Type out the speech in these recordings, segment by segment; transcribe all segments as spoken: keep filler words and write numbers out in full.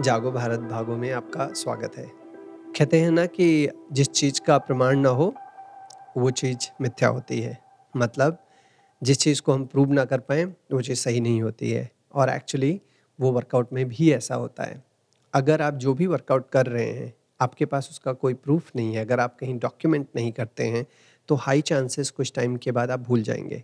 जागो भारत भागो में आपका स्वागत है। कहते हैं ना कि जिस चीज़ का प्रमाण ना हो, वो चीज़ मिथ्या होती है। मतलब जिस चीज़ को हम प्रूव ना कर पाएँ, वो चीज़ सही नहीं होती है और एक्चुअली वो वर्कआउट में भी ऐसा होता है। अगर आप जो भी वर्कआउट कर रहे हैं, आपके पास उसका कोई प्रूफ नहीं है, अगर आप कहीं डॉक्यूमेंट नहीं करते हैं, तो हाई चांसेस कुछ टाइम के बाद आप भूल जाएँगे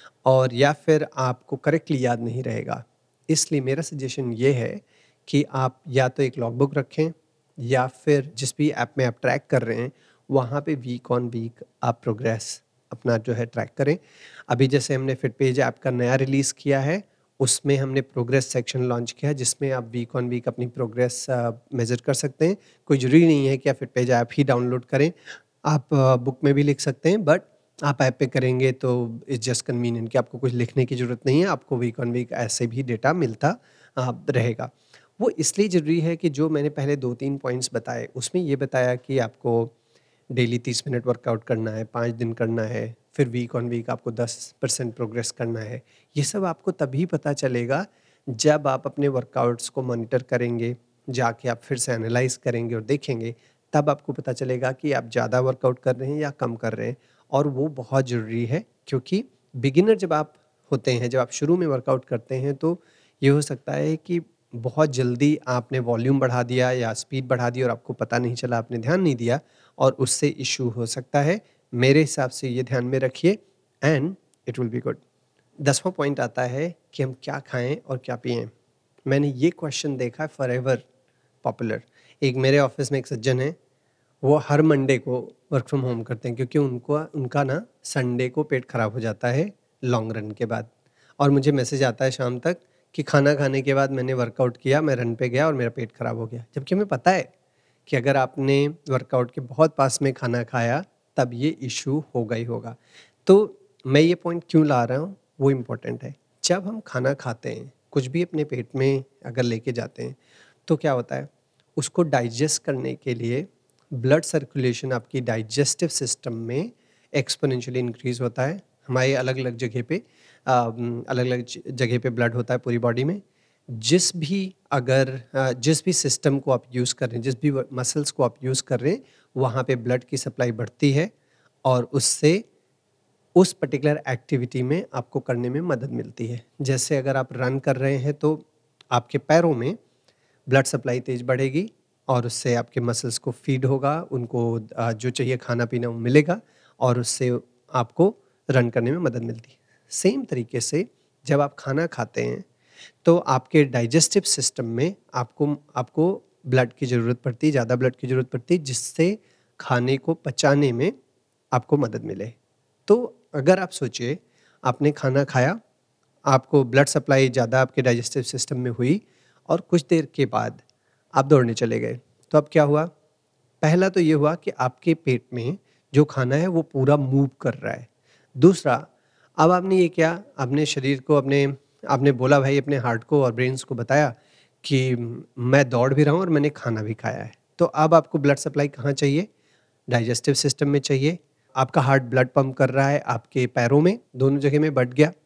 और या फिर आपको करेक्टली याद नहीं रहेगा। इसलिए मेरा सजेशन ये है कि आप या तो एक लॉगबुक रखें या फिर जिस भी ऐप में आप ट्रैक कर रहे हैं, वहाँ पे वीक ऑन वीक आप प्रोग्रेस अपना जो है ट्रैक करें। अभी जैसे हमने फिटपेज ऐप का नया रिलीज़ किया है, उसमें हमने प्रोग्रेस सेक्शन लॉन्च किया है जिसमें आप वीक ऑन वीक अपनी प्रोग्रेस अ, मेज़र कर सकते हैं। कोई ज़रूरी नहीं है कि आप फिटपेज ऐप ही डाउनलोड करें, आप बुक में भी लिख सकते हैं बट आप ऐप पे करेंगे तो इट्स जस्ट कन्वीनिएंट कि आपको कुछ लिखने की ज़रूरत नहीं है, आपको वीक ऑन वीक ऐसे भी डेटा मिलता अ, रहेगा। वो इसलिए ज़रूरी है कि जो मैंने पहले दो तीन पॉइंट्स बताए, उसमें ये बताया कि आपको डेली तीस मिनट वर्कआउट करना है, पाँच दिन करना है, फिर वीक ऑन वीक आपको दस परसेंट प्रोग्रेस करना है। ये सब आपको तभी पता चलेगा जब आप अपने वर्कआउट्स को मॉनिटर करेंगे, जाके आप फिर से एनालाइज़ करेंगे और देखेंगे, तब आपको पता चलेगा कि आप ज़्यादा वर्कआउट कर रहे हैं या कम कर रहे हैं। और वो बहुत ज़रूरी है क्योंकि बिगिनर जब आप होते हैं, जब आप शुरू में वर्कआउट करते हैं तो ये हो सकता है कि बहुत जल्दी आपने वॉल्यूम बढ़ा दिया या स्पीड बढ़ा दी और आपको पता नहीं चला, आपने ध्यान नहीं दिया और उससे इश्यू हो सकता है। मेरे हिसाब से ये ध्यान में रखिए and it will be good. दसवां पॉइंट आता है कि हम क्या खाएँ और क्या पिएँ? मैंने ये क्वेश्चन देखा है फॉरएवर पॉपुलर। एक मेरे ऑफ़िस में एक सज्जन हैं, वो हर मंडे को वर्क फ्रॉम होम करते हैं क्योंकि उनको उनका ना संडे को पेट खराब हो जाता है लॉन्ग रन के बाद और मुझे मैसेज आता है शाम तक कि खाना खाने के बाद मैंने वर्कआउट किया, मैं रन पे गया और मेरा पेट खराब हो गया। जबकि हमें पता है कि अगर आपने वर्कआउट के बहुत पास में खाना खाया, तब ये इश्यू होगा ही होगा। तो मैं ये पॉइंट क्यों ला रहा हूँ, वो इम्पोर्टेंट है। जब हम खाना खाते हैं, कुछ भी अपने पेट में अगर लेके जाते हैं, तो क्या होता है, उसको डाइजेस्ट करने के लिए ब्लड सर्कुलेशन आपकी डाइजेस्टिव सिस्टम में एक्सपोनेंशियली इंक्रीज़ होता है। हमारे अलग-अलग जगह पे अ, उम, अलग-अलग ज जगह पे ब्लड होता है पूरी बॉडी में। जिस भी अगर अ, जिस भी सिस्टम को आप यूज़ कर रहे हैं, जिस भी व मसल्स को आप यूज़ कर रहे हैं, वहाँ पे ब्लड की सप्लाई बढ़ती है और उससे उस पर्टिकुलर एक्टिविटी में आपको करने में मदद मिलती है। जैसे अगर आप रन कर रहे हैं तो आपके पैरों में ब्लड सप्लाई तेज़ बढ़ेगी और उससे आपके मसल्स को फ़ीड होगा, उनको अ, जो चाहिए खाना-पीना वो मिलेगा और उससे आपको रन करने में मदद मिलती है। सेम तरीके से जब आप खाना खाते हैं, तो आपके डाइजेस्टिव सिस्टम में आपको आपको ब्लड की ज़रूरत पड़ती है, ज़्यादा ब्लड की ज़रूरत पड़ती है, जिससे खाने को पचाने में आपको मदद मिले। तो अगर आप सोचिए, आपने खाना खाया, आपको ब्लड सप्लाई ज़्यादा आपके डाइजेस्टिव सिस्टम में हुई और कुछ देर के बाद आप दौड़ने चले गए। तो अब क्या हुआ? पहला तो ये हुआ कि आपके पेट में जो खाना है वो पूरा मूव कर रहा है। दूसरा, अब आपने ये किया, आपने शरीर को अपने आपने बोला भाई अपने हार्ट को और ब्रेन्स को बताया कि म, मैं दौड़ भी रहा हूँ और मैंने खाना भी खाया है। तो अब आपको ब्लड सप्लाई कहाँ चाहिए? डाइजेस्टिव सिस्टम में चाहिए। आपका हार्ट ब्लड पंप कर रहा है आपके पैरों में, दोनों जगह में बढ़ गया।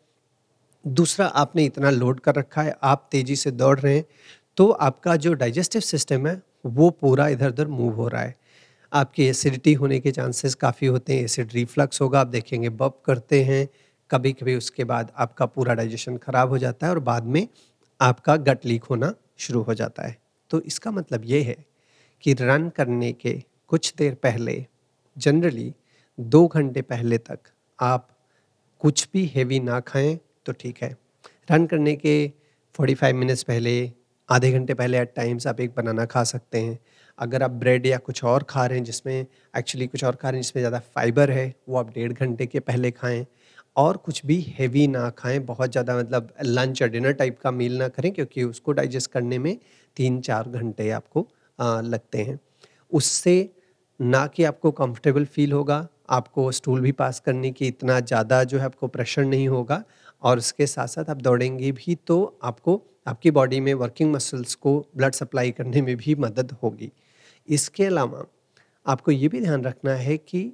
दूसरा, आपने इतना लोड कर रखा है, आप तेज़ी से दौड़ रहे हैं, तो आपका जो डाइजेस्टिव सिस्टम है, वो पूरा इधर-उधर मूव हो रहा है। आपकी एसिडिटी होने के चांसेस काफ़ी होते हैं, एसिड रिफ्लक्स होगा, आप देखेंगे बर्प करते हैं, कभी-कभी उसके बाद आपका पूरा डाइजेशन खराब हो जाता है और बाद में आपका गट लीक होना शुरू हो जाता है। तो इसका मतलब ये है कि रन करने के कुछ देर पहले, जनरली दो घंटे पहले तक आप कुछ भी हेवी ना खाएँ तो ठीक है। रन करने के पैंतालीस मिनट्स पहले, आधे घंटे पहले एट टाइम्स आप एक बनाना खा सकते हैं। अगर आप ब्रेड या कुछ और खा रहे हैं जिसमें एक्चुअली कुछ और खा रहे हैं जिसमें ज़्यादा फाइबर है, वो आप डेढ़ घंटे के पहले खाएँ और कुछ भी हेवी ना खाएँ, बहुत ज़्यादा मतलब लंच या डिनर टाइप का मील ना करें क्योंकि उसको डाइजेस्ट करने में तीन चार घंटे आपको अ, लगते हैं। उससे ना कि आपको कंफर्टेबल फ़ील होगा, आपको स्टूल भी पास करने की इतना ज़्यादा जो है आपको प्रेशर नहीं होगा और उसके साथ-साथ आप दौड़ेंगे भी तो आपको आपकी बॉडी में वर्किंग मसल्स को ब्लड सप्लाई करने में भी मदद होगी। इसके अलावा आपको ये भी ध्यान रखना है कि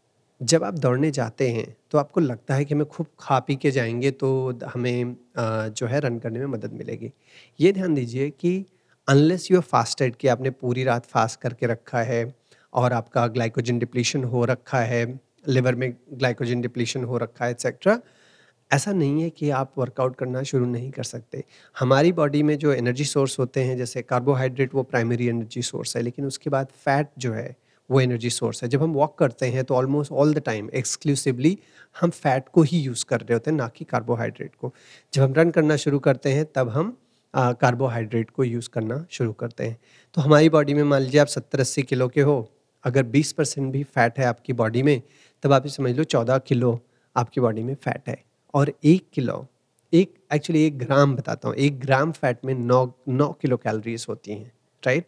जब आप दौड़ने जाते हैं, तो आपको लगता है कि हमें खूब खा पी के जाएँगे तो द हमें अ, जो है रन करने में मदद मिलेगी। ये ध्यान दीजिए कि अनलेस यू आर फास्टेड कि आपने पूरी रात फास्ट करके रखा है और आपका ग्लाइकोजन डिप्लीशन हो रखा है, लिवर में ग्लाइकोजन डिप्लीशन हो रखा है एक्सेट्रा, ऐसा नहीं है कि आप वर्कआउट करना शुरू नहीं कर सकते। हमारी बॉडी में जो एनर्जी सोर्स होते हैं जैसे कार्बोहाइड्रेट वो प्राइमरी एनर्जी सोर्स है, लेकिन उसके बाद फैट जो है वो एनर्जी सोर्स है। जब हम वॉक करते हैं तो almost all the time exclusively हम फैट को ही यूज़ कर रहे होते हैं, ना कि कार्बोहाइड्रेट को। जब हम रन करना शुरू करते हैं तब हम अ, कार्बोहाइड्रेट को यूज़ करना शुरू करते हैं। तो हमारी बॉडी में मान लीजिए आप सत्तर अस्सी किलो के हो, अगर बीस परसेंट भी फैट है आपकी बॉडी में, तब आप ये समझ लो चौदह किलो आपकी बॉडी में फैट है। और एक किलो एक एक्चुअली एक ग्राम बताता हूँ, एक ग्राम फैट में नौ नौ किलो कैलोरीज़ होती हैं, राइट?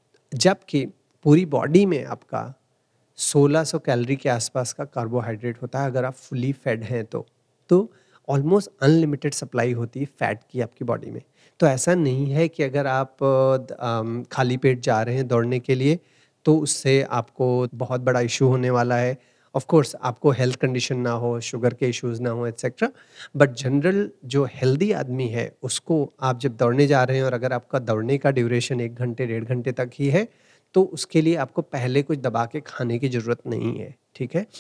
जबकि पूरी बॉडी में आपका सोलह सौ कैलोरी के आसपास का कार्बोहाइड्रेट होता है अगर आप फुली फेड हैं तो। तो ऑलमोस्ट अनलिमिटेड सप्लाई होती है फैट की आपकी बॉडी में। तो ऐसा नहीं है कि अगर आप अ, द अम, खाली पेट जा रहे हैं दौड़ने के लिए, तो उससे आपको बहुत बड़ा इश्यू होने वाला है। ऑफ़ कोर्स आपको हेल्थ कंडीशन ना हो, शुगर के इश्यूज़ ना हो एटसेट्रा, बट जनरल जो हेल्दी आदमी है, उसको आप जब दौड़ने जा रहे हैं और अगर आपका दौड़ने का ड्यूरेशन एक घंटे, डेढ़ घंटे तक ही है, तो उसके लिए आपको पहले कुछ दबा के खाने की ज़रूरत नहीं है, ठीक है?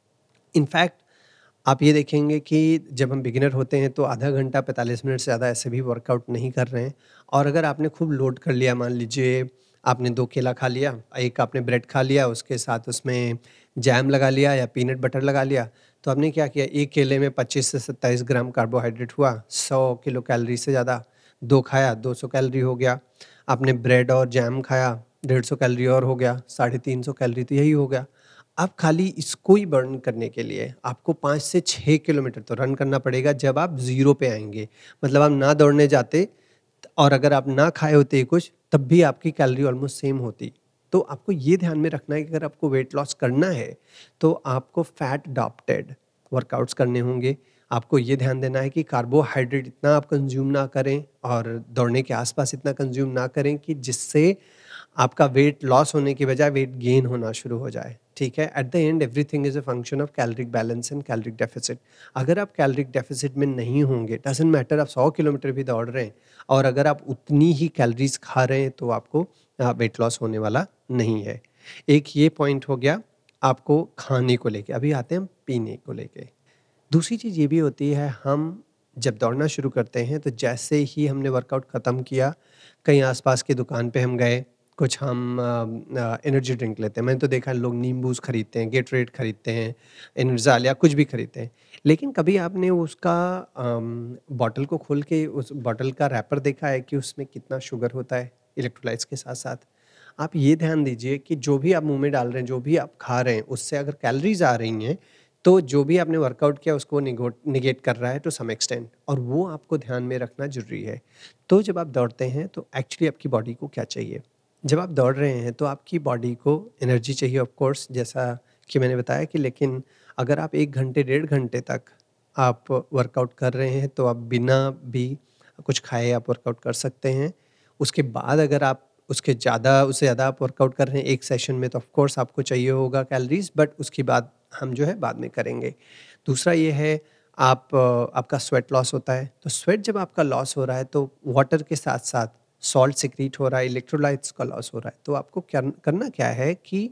इनफैक्ट आप ये देखेंगे कि जब हम बिगिनर होते हैं तो आधा घंटा पैंतालीस मिनट से ज़्यादा ऐसे भी वर्कआउट नहीं कर रहे हैं, और अगर आपने खूब लोड कर लिया, मान लीजिए आपने दो केला खा लिया, एक आपने ब्रेड खा लिया, उसके साथ उसमें जैम लगा लिया या पीनट बटर लगा लिया, तो आपने क्या किया, एक केले में पच्चीस से सत्ताईस ग्राम कार्बोहाइड्रेट हुआ, सौ किलो कैलोरी से ज़्यादा। दो खाया, दो सौ कैलोरी हो गया। आपने ब्रेड और जैम खाया, डेढ़ सौ कैलोरी और हो गया, साढ़े तीन सौ कैलोरी तो यही हो गया। अब खाली इसको ही बर्न करने के लिए आपको पाँच से छह किलोमीटर तो रन करना पड़ेगा जब आप ज़ीरो पे आएँगे। मतलब आप ना दौड़ने जाते और अगर आप ना खाए होते कुछ, तब भी आपकी कैलोरी ऑलमोस्ट सेम होती। तो आपको ये ध्यान में रखना है कि अगर आपको वेट लॉस करना है, तो आपको फैट अडॉप्टेड वर्कआउट्स करने होंगे। आपको ये ध्यान देना है कि कार्बोहाइड्रेट इतना आप कंज़्यूम ना करें और दौड़ने के आस-पास इतना कंज़्यूम ना करें कि जिससे आपका वेट लॉस होने की बजाय वेट गेन होना शुरू हो जाए, ठीक है? At the end everything is a function of caloric balance and caloric deficit. अगर आप कैलोरिक डेफिसिट में नहीं होंगे, डज़न्ट मैटर आप सौ किलोमीटर भी दौड़ रहे हैं और अगर आप उतनी ही कैलोरीज़ खा रहे हैं, तो आपको अ, वेट लॉस होने वाला नहीं है। एक ये पॉइंट हो गया आपको खाने को लेके। अभी आते हैं हम पीने को लेके। दूसरी चीज़ ये भी होती है, हम जब दौड़ना शुरू करते हैं तो जैसे ही हमने वर्कआउट ख़त्म किया, कहीं आस-पास की दुकान पे हम गए, कुछ हम अ अ, एनर्जी ड्रिंक लेते हैं। मैंने तो देखा है लोग नींबूज़ खरीदते हैं, गेटरेड खरीदते हैं, एनर्जाल या कुछ भी खरीदते हैं। लेकिन कभी आपने उसका अम, बॉटल को खोल के उस बॉटल का रैपर देखा है कि उसमें कितना शुगर होता है इलेक्ट्रोलाइट्स के साथ-साथ? आप ये ध्यान दीजिए कि जो भी आप मुँह में डाल रहे हैं, जो भी आप खा रहे हैं, उससे अगर कैलोरीज़ आ रही हैं, तो जो भी आपने वर्कआउट किया उसको निगोट नेगेट कर रहा है टू सम एक्सटेंट, और वो आपको ध्यान में रखना ज़रूरी है। तो जब आप दौड़ते हैं तो एक्चुअली आपकी बॉडी को क्या चाहिए? जब आप दौड़ रहे हैं तो आपकी बॉडी को एनर्जी चाहिए ऑफ कोर्स, जैसा कि मैंने बताया कि, लेकिन अगर आप एक घंटे, डेढ़ घंटे तक आप वर्कआउट कर रहे हैं तो आप बिना भी कुछ खाए आप वर्कआउट कर सकते हैं। उसके बाद अगर आप उसके ज़्यादा उससे ज़्यादा आप वर्कआउट कर रहे हैं एक सेशन में, तो ऑफ कोर्स आपको चाहिए होगा कैलोरीज़, बट उसके बाद हम जो है बाद में करेंगे। दूसरा ये है, आप अ, आपका स्वेट लॉस होता है, तो स्वेट जब आपका लॉस हो रहा है तो वाटर के साथ-साथ सॉल्ट सिक्रीट हो रहा है, इलेक्ट्रोलाइट्स का लॉस हो रहा है। तो आपको क्या करना क्या है कि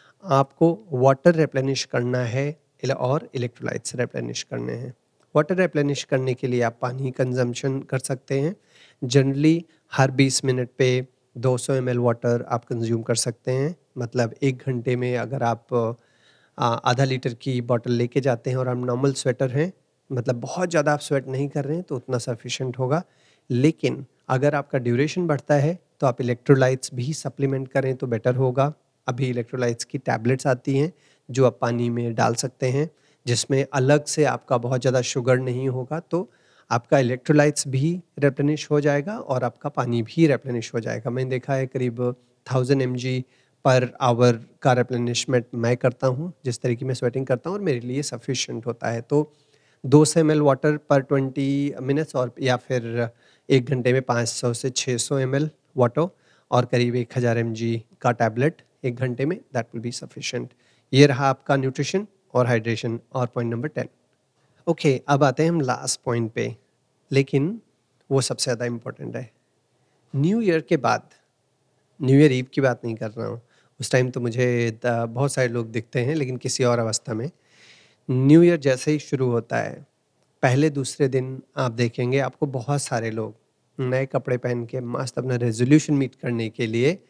आपको वाटर रिप्लेनिश करना है इल और इलेक्ट्रोलाइट्स रिप्लेनिश करने हैं। वाटर रिप्लेनिश करने के लिए आप पानी कंज़म्पशन कर सकते हैं। जनरली हर बीस मिनट पे दो सौ एमएल वाटर आप कंज़्यूम कर सकते हैं। मतलब एक घंटे में अगर आप अ, आधा लीटर की बॉटल लेके जाते हैं और आप नॉर्मल स्वेटर हैं, मतलब बहुत ज़्यादा आप स्वेट नहीं कर रहे हैं, तो उतना सफिशिएंट होगा। लेकिन अगर आपका ड्यूरेशन बढ़ता है, तो आप इलेक्ट्रोलाइट्स भी सप्लीमेंट करें तो बेटर होगा। अभी इलेक्ट्रोलाइट्स की टैबलेट्स आती हैं, जो आप पानी में डाल सकते हैं, जिसमें अलग से आपका बहुत ज़्यादा शुगर नहीं होगा, तो आपका इलेक्ट्रोलाइट्स भी रिप्लेनिश हो जाएगा और आपका पानी भी रिप्लेनिश हो जाएगा। मैंने देखा है करीब थाउज़ेंड एमजी पर आवर का रिप्लेनिशमेंट मैं करता हूँ, जिस तरीके मैं स्वेटिंग करता हूँ, और मेरे लिए सफिशिएंट होता है। तो दो सौ ml water per twenty minutes, और या फिर एक घंटे में पाँच सौ से छह सौ एमएल वाटर और करीब एक हज़ार एमजी का टैबलेट एक घंटे में, दैट विल बी सफिशिएंट। ये रहा आपका न्यूट्रिशन और हाइड्रेशन और पॉइंट नंबर टेन। ओके, अब आते हैं हम लास्ट पॉइंट पे, लेकिन वो सबसे ज़्यादा इम्पोर्टेंट है। न्यू ईयर के बाद, न्यू ईयर ईव की बात नहीं कर रहा हूँ, उस टाइम तो मुझे द बहुत सारे लोग दिखते हैं लेकिन किसी और अवस्था में। न्यू ईयर जैसे ही शुरू होता है, पहले दूसरे दिन आप देखेंगे आपको बहुत सारे लोग नए कपड़े पहन के मस्त अपना रेज़ोल्यूशन मीट करने के लिए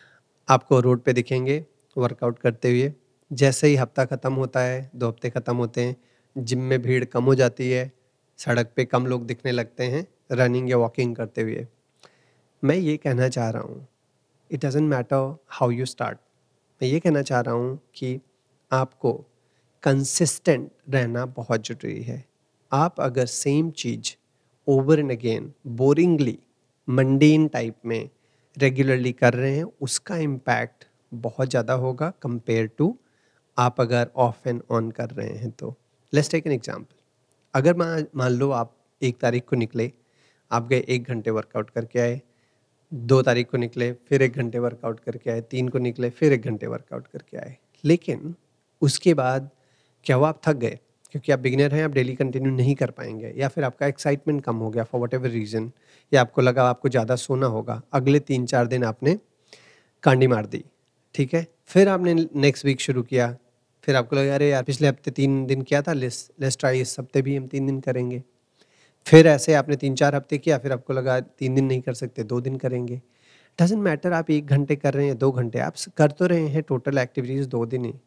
आपको रोड पे दिखेंगे वर्कआउट करते हुए। जैसे ही हफ्ता ख़त्म होता है, दो हफ्ते ख़त्म होते हैं, जिम में भीड़ कम हो जाती है, सड़क पे कम लोग दिखने लगते हैं रनिंग या वॉकिंग करते हुए। मैं ये कहना चाह रहा हूँ, it doesn't matter how you start. मैं ये कहना चाह रहा हूँ कि आपको कंसिस्टेंट रहना बहुत ज़रूरी है। आप अगर सेम चीज़ over and again boringly mundane type में रेगुलरली कर रहे हैं, उसका इम्पैक्ट बहुत ज़्यादा होगा कंपेयर टू आप अगर ऑफ एंड ऑन कर रहे हैं तो। Let's take an example. अगर मान मान लो आप एक तारीख को निकले, आप गए एक घंटे वर्कआउट करके आए, दो तारीख को निकले, फिर एक घंटे वर्कआउट करके आए, तीन को निकले, फिर एक घंटे वर्कआउट करके आए। लेकिन उसके बाद क्या हुआ, आप थक गए क्योंकि आप बिगिनर हैं, आप डेली कंटिन्यू नहीं कर पाएँगे या फिर आपका एक्साइटमेंट कम हो गया फॉर व्हाटएवर रीज़न, या आपको लगा आपको ज़्यादा सोना होगा। अगले तीन चार दिन आपने कांडी मार दी, ठीक है? फिर आपने नेक्स्ट वीक शुरू किया, फिर आपको लगा अरे यार पिछले हफ्ते तीन दिन किया था, लेट्स लेट्स ट्राई इस हफ्ते भी हम तीन दिन करेंगे। फिर ऐसे आपने तीन चार हफ्ते किया, फिर आपको लगा तीन दिन नहीं कर सकते, दो दिन करेंगे। डज़न्ट मैटर आप एक घंटे कर रहे हैं, दो घंटे, आप स कर तो रहे हैं टोटल एक्टिविटीज़ दो दिन ही।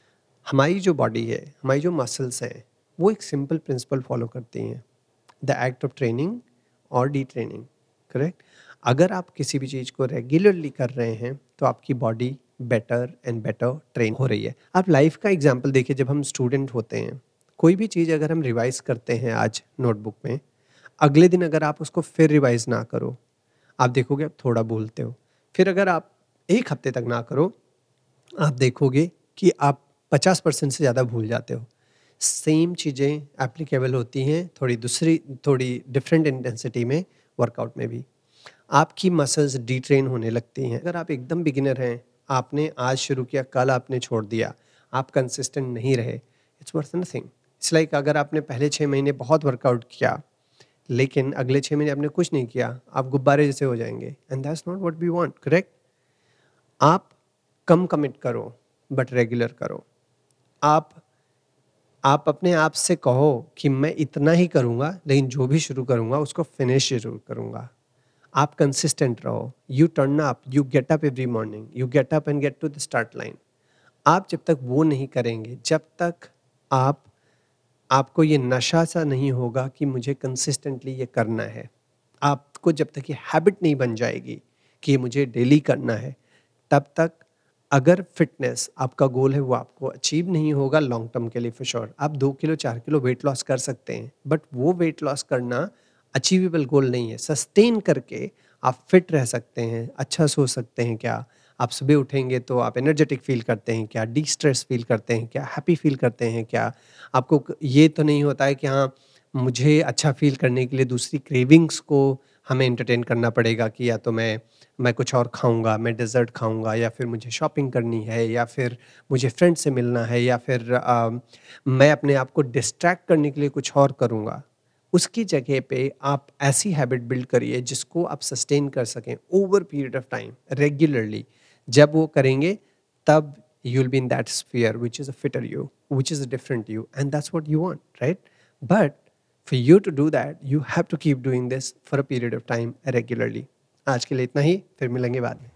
हमारी जो बॉडी है, हमारी जो मसल्स हैं, वो एक सिंपल प्रिंसिपल फ़ॉलो करती हैं, द एक्ट ऑफ ट्रेनिंग और डी-ट्रेनिंग, करेक्ट? अगर आप किसी भी चीज़ को रेगुलरली कर रहे हैं, तो आपकी body better and better train हो रही है। आप लाइफ़ का एग्ज़ाम्पल देखिए, जब हम स्टूडेंट होते हैं, कोई भी चीज़ अगर हम रिवाइज़ करते हैं आज नोटबुक में, अगले दिन अगर आप उसको फिर रिवाइज़ ना करो, आप देखोगे आप थोड़ा भूलते हो। फिर अगर आप एक हफ्ते तक ना करो, आप देखोगे कि आप पचास परसेंट से ज़्यादा भूल जाते हो। सेम चीज़ें एप्लीकेबल होती हैं, थोड़ी दूसरी थोड़ी डिफरेंट इंटेंसिटी में वर्कआउट में भी। आपकी मसल्स डिट्रेन होने लगती हैं। अगर आप एकदम बिगिनर हैं, आपने आज शुरू किया, कल आपने छोड़ दिया, आप कंसिस्टेंट नहीं रहे, it's worth nothing. It's like अगर आपने पहले छह महीने बहुत वर्कआउट किया, लेकिन अगले छह महीने आपने कुछ नहीं किया, आप गुब्बारे जैसे हो जाएँगे, and that's not what we want, correct? आप कम कमिट करो, बट रेगुलर करो। आप आप अपने आप से कहो कि मैं इतना ही करूँगा, लेकिन जो भी शुरू करूँगा उसको फिनिश ज़रूर करूँगा। आप कंसिस्टेंट रहो, you turn up, you get up every morning, you get up and get to the start line. आप जब तक वो नहीं करेंगे, जब तक आप आपको ये नशा सा नहीं होगा कि मुझे कंसिस्टेंटली ये करना है, आपको जब तक ये हैबिट नहीं बन जाएगी कि ये मुझे डेली करना है, तब तक अगर फिटनेस आपका गोल है वो आपको अचीव नहीं होगा लॉन्ग टर्म के लिए फॉर श्योर। आप दो किलो चार किलो वेट लॉस कर सकते हैं, बट वो वेट लॉस करना अचीवेबल गोल नहीं है। सस्टेन करके आप फिट रह सकते हैं, अच्छा सो सकते हैं क्या? आप सुबह उठेंगे तो आप एनर्जेटिक फ़ील करते हैं क्या? डी स्ट्रेस फ़ील करते हैं क्या? हैप्पी फ़ील करते हैं क्या? आपको क ये तो नहीं होता है कि हाँ, मुझे अच्छा फ़ील करने के लिए दूसरी क्रेविंग्स को हमें एंटरटेन करना पड़ेगा कि या तो मैं मैं कुछ और खाऊँगा, मैं डेज़र्ट खाऊँगा, या फिर मुझे शॉपिंग करनी है, या फिर मुझे फ्रेंड से मिलना है, या फिर अ, मैं अपने आप को डिस्ट्रैक्ट करने के लिए कुछ और करूँगा। उसकी जगह पे आप ऐसी हैबिट बिल्ड करिए जिसको आप सस्टेन कर सकें over period of time regularly. जब वो करेंगे तब you will be in that sphere which is a fitter you, which is a different you, and that's what you want, right? But for you to do that, you have to keep doing this for a period of time regularly. आज के लिए इतना ही, फिर मिलेंगे बाद में।